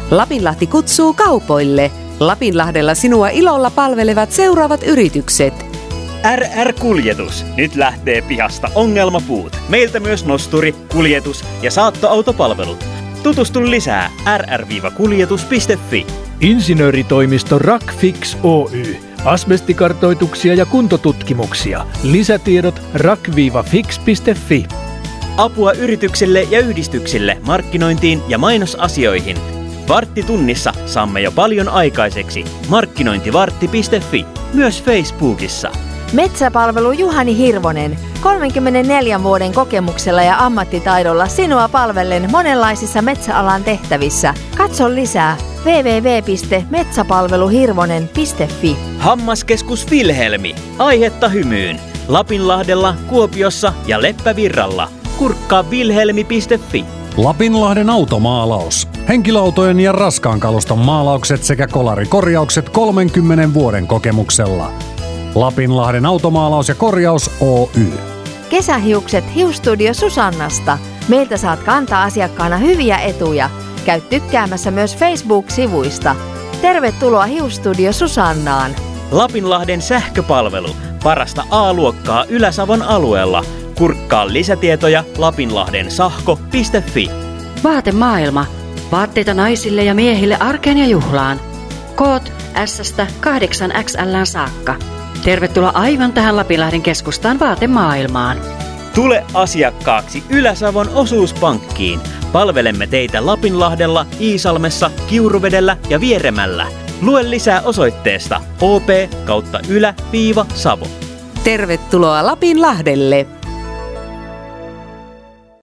Lapinlahti kutsuu kaupoille. Lapinlahdella sinua ilolla palvelevat seuraavat yritykset. RR-kuljetus. Nyt lähtee pihasta ongelmapuut. Meiltä myös nosturi, kuljetus ja saattoautopalvelut. Tutustu lisää rr-kuljetus.fi. Insinööritoimisto Rackfix Oy. Asbestikartoituksia ja kuntotutkimuksia. Lisätiedot rack-fix.fi. Apua yrityksille ja yhdistyksille markkinointiin ja mainosasioihin. Varttitunnissa saamme jo paljon aikaiseksi. Markkinointivartti.fi. Myös Facebookissa. Metsäpalvelu Juhani Hirvonen. 34 vuoden kokemuksella ja ammattitaidolla sinua palvellen monenlaisissa metsäalan tehtävissä. Katso lisää www.metsäpalveluhirvonen.fi. Hammaskeskus Vilhelmi. Aihetta hymyyn. Lapinlahdella, Kuopiossa ja Leppävirralla. Kurkkaa vilhelmi.fi. Lapinlahden automaalaus. Henkilöautojen ja raskaan kaluston maalaukset sekä kolarikorjaukset 30 vuoden kokemuksella. Lapinlahden automaalaus ja korjaus Oy. Kesähiukset Hiusstudio Susannasta. Meiltä saat kantaa asiakkaana hyviä etuja. Käy tykkäämässä myös Facebook-sivuista. Tervetuloa Hiusstudio Susannaan. Lapinlahden sähköpalvelu. Parasta A-luokkaa Ylä-Savon alueella. Kurkkaa lisätietoja lapinlahdensahko.fi. Vaatemaailma. Vaatteita naisille ja miehille arkeen ja juhlaan. Koot S-stä 8XL saakka. Tervetuloa aivan tähän Lapinlahden keskustaan vaatemaailmaan. Tule asiakkaaksi Ylä-Savon osuuspankkiin. Palvelemme teitä Lapinlahdella, Iisalmessa, Kiuruvedellä ja Vieremällä. Lue lisää osoitteesta op/ylä-savo. Tervetuloa Lapinlahdelle!